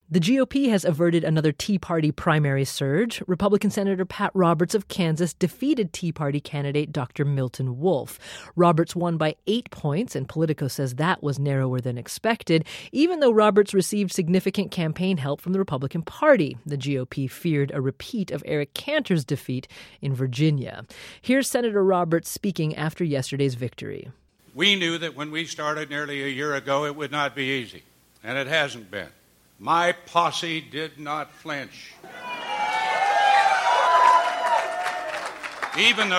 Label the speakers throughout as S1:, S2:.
S1: The GOP has averted another Tea Party primary surge. Republican Senator Pat Roberts of Kansas defeated Tea Party candidate Dr. Milton Wolfe. Roberts won by 8 points, and Politico says that was narrower than expected, even though Roberts received significant campaign help from the Republican Party. The GOP feared a repeat of Eric Cantor's defeat in Virginia. Here's Senator Roberts speaking after yesterday's victory.
S2: We knew that when we started nearly a year ago, it would not be easy, and it hasn't been. My posse did not flinch. Even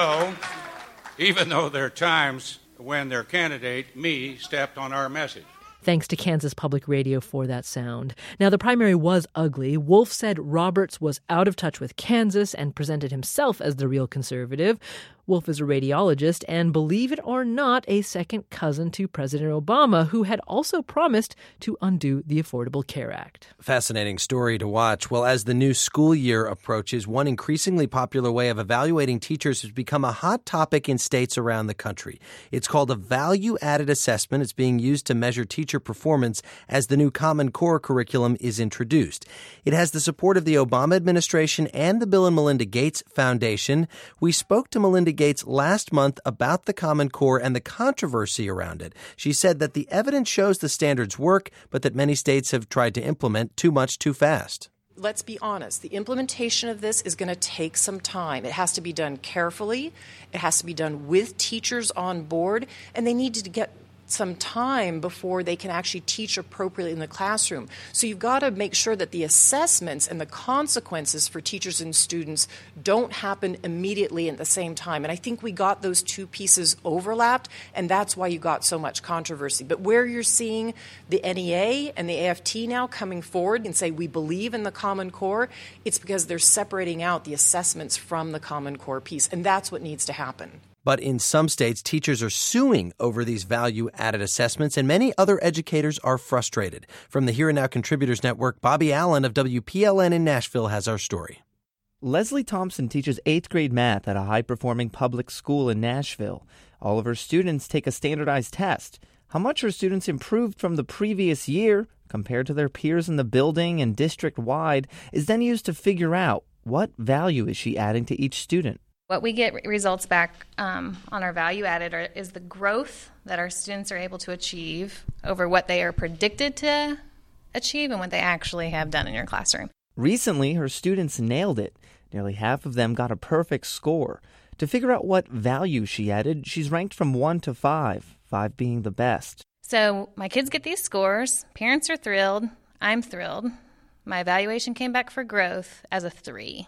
S2: though there are times when their candidate, me, stepped on our message.
S1: Thanks to Kansas Public Radio for that sound. Now, the primary was ugly. Wolfe said Roberts was out of touch with Kansas and presented himself as the real conservative. Wolfe is a radiologist and, believe it or not, a second cousin to President Obama, who had also promised to undo the Affordable Care Act.
S3: Fascinating story to watch. Well, as the new school year approaches, one increasingly popular way of evaluating teachers has become a hot topic in states around the country. It's called a value-added assessment. It's being used to measure teacher performance as the new Common Core curriculum is introduced. It has the support of the Obama administration and the Bill and Melinda Gates Foundation. We spoke to Melinda Gates last month about the Common Core and the controversy around it. She said that the evidence shows the standards work, but that many states have tried to implement too much too fast.
S4: Let's be honest. The implementation of this is going to take some time. It has to be done carefully. It has to be done with teachers on board, and they need to get some time before they can actually teach appropriately in the classroom. So you've got to make sure that the assessments and the consequences for teachers and students don't happen immediately at the same time. And I think we got those two pieces overlapped, and that's why you got so much controversy. But where you're seeing the NEA and the AFT now coming forward and say we believe in the Common Core, it's because they're separating out the assessments from the Common Core piece, and that's what needs to happen.
S3: But in some states, teachers are suing over these value-added assessments, and many other educators are frustrated. From the Here and Now Contributors Network, Bobby Allen of WPLN in Nashville has our story.
S5: Leslie Thompson teaches 8th grade math at a high-performing public school in Nashville. All of her students take a standardized test. How much her students improved from the previous year compared to their peers in the building and district-wide is then used to figure out what value is she adding to each student.
S6: What we get results back on our value added is the growth that our students are able to achieve over what they are predicted to achieve and what they actually have done in your classroom.
S5: Recently, her students nailed it. Nearly half of them got a perfect score. To figure out what value she added, she's ranked from 1 to 5, 5 being the best.
S6: So my kids get these scores. Parents are thrilled. I'm thrilled. My evaluation came back for growth as a 3,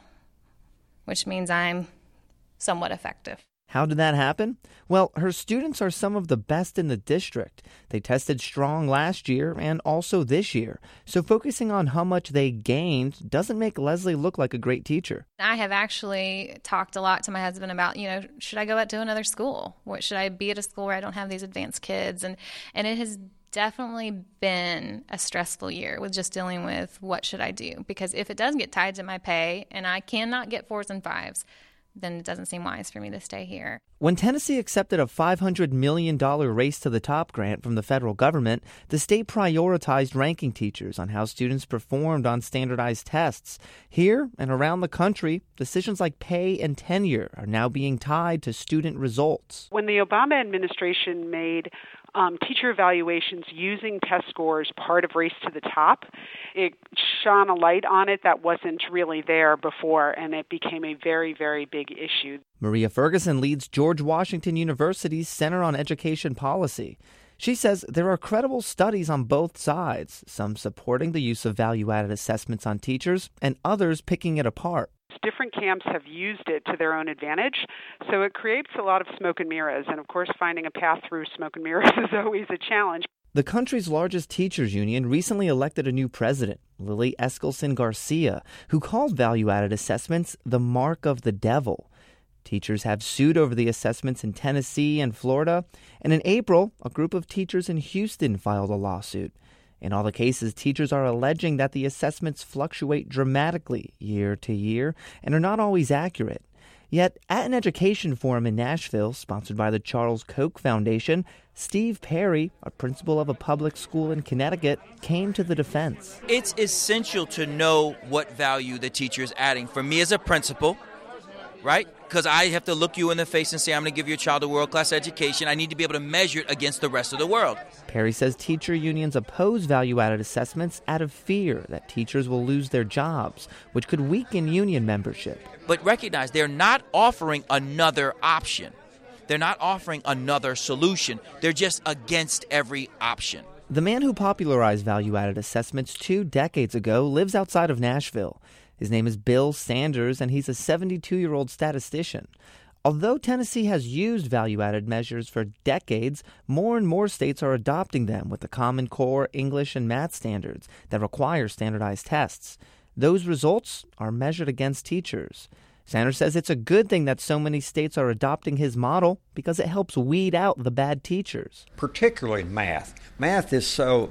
S6: which means I'm somewhat effective.
S5: How did that happen? Well, her students are some of the best in the district. They tested strong last year and also this year. So focusing on how much they gained doesn't make Leslie look like a great teacher.
S6: I have actually talked a lot to my husband about, should I go out to another school? What should I be at a school where I don't have these advanced kids? And it has definitely been a stressful year with just dealing with what should I do? Because if it does get tied to my pay and I cannot get 4s and 5s, then it doesn't seem wise for me to stay here.
S5: When Tennessee accepted a $500 million Race to the Top grant from the federal government, the state prioritized ranking teachers on how students performed on standardized tests. Here and around the country, decisions like pay and tenure are now being tied to student results.
S7: When the Obama administration made teacher evaluations using test scores part of Race to the Top, it shone a light on it that wasn't really there before, and it became a very, very big issue.
S5: Maria Ferguson leads George Washington University's Center on Education Policy. She says there are credible studies on both sides, some supporting the use of value-added assessments on teachers and others picking it apart.
S7: Different camps have used it to their own advantage, so it creates a lot of smoke and mirrors, and of course finding a path through smoke and mirrors is always a challenge.
S5: The country's largest teachers union recently elected a new president, Lily Eskelsen Garcia, who called value-added assessments the mark of the devil. Teachers have sued over the assessments in Tennessee and Florida, and in April, a group of teachers in Houston filed a lawsuit. In all the cases, teachers are alleging that the assessments fluctuate dramatically year to year and are not always accurate. Yet, at an education forum in Nashville, sponsored by the Charles Koch Foundation, Steve Perry, a principal of a public school in Connecticut, came to the defense.
S8: It's essential to know what value the teacher is adding. For me as a principal, right? Because I have to look you in the face and say, I'm going to give your child a world-class education. I need to be able to measure it against the rest of the world.
S5: Perry says teacher unions oppose value-added assessments out of fear that teachers will lose their jobs, which could weaken union membership.
S8: But recognize they're not offering another option. They're not offering another solution. They're just against every option.
S5: The man who popularized value-added assessments 2 decades ago lives outside of Nashville. His name is Bill Sanders, and he's a 72-year-old statistician. Although Tennessee has used value-added measures for decades, more and more states are adopting them with the Common Core English and math standards that require standardized tests. Those results are measured against teachers. Sanders says it's a good thing that so many states are adopting his model because it helps weed out the bad teachers.
S9: Particularly math. Math is so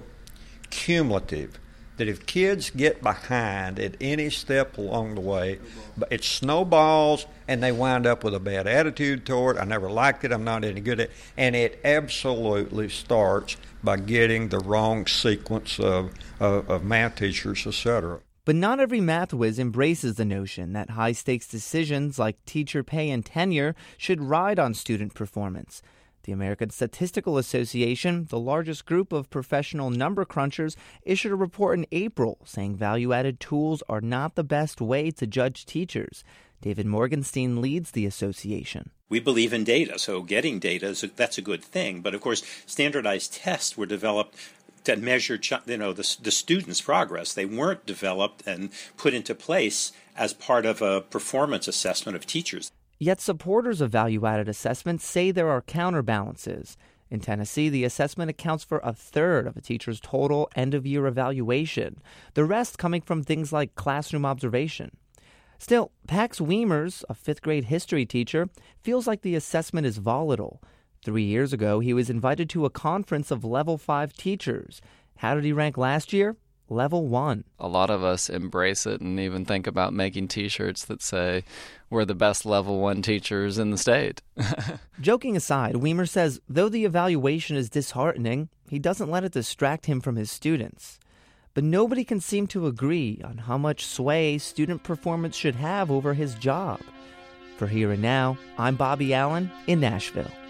S9: cumulative that if kids get behind at any step along the way, it snowballs and they wind up with a bad attitude toward it. I never liked it. I'm not any good at it. And it absolutely starts by getting the wrong sequence of math teachers, etc.
S5: But not every math whiz embraces the notion that high-stakes decisions like teacher pay and tenure should ride on student performance. The American Statistical Association, the largest group of professional number crunchers, issued a report in April saying value-added tools are not the best way to judge teachers. David Morgenstein leads the association.
S10: We believe in data, so getting data, that's a good thing. But, of course, standardized tests were developed to measure, the students' progress. They weren't developed and put into place as part of a performance assessment of teachers.
S5: Yet supporters of value-added assessments say there are counterbalances. In Tennessee, the assessment accounts for a third of a teacher's total end-of-year evaluation, the rest coming from things like classroom observation. Still, Pax Weimers, a fifth-grade history teacher, feels like the assessment is volatile. 3 years ago, he was invited to a conference of Level 5 teachers. How did he rank last year? Level 1.
S11: A lot of us embrace it and even think about making T-shirts that say, we're the best Level 1 teachers in the state.
S5: Joking aside, Weimer says though the evaluation is disheartening, he doesn't let it distract him from his students. But nobody can seem to agree on how much sway student performance should have over his job. For Here and Now, I'm Bobby Allen in Nashville.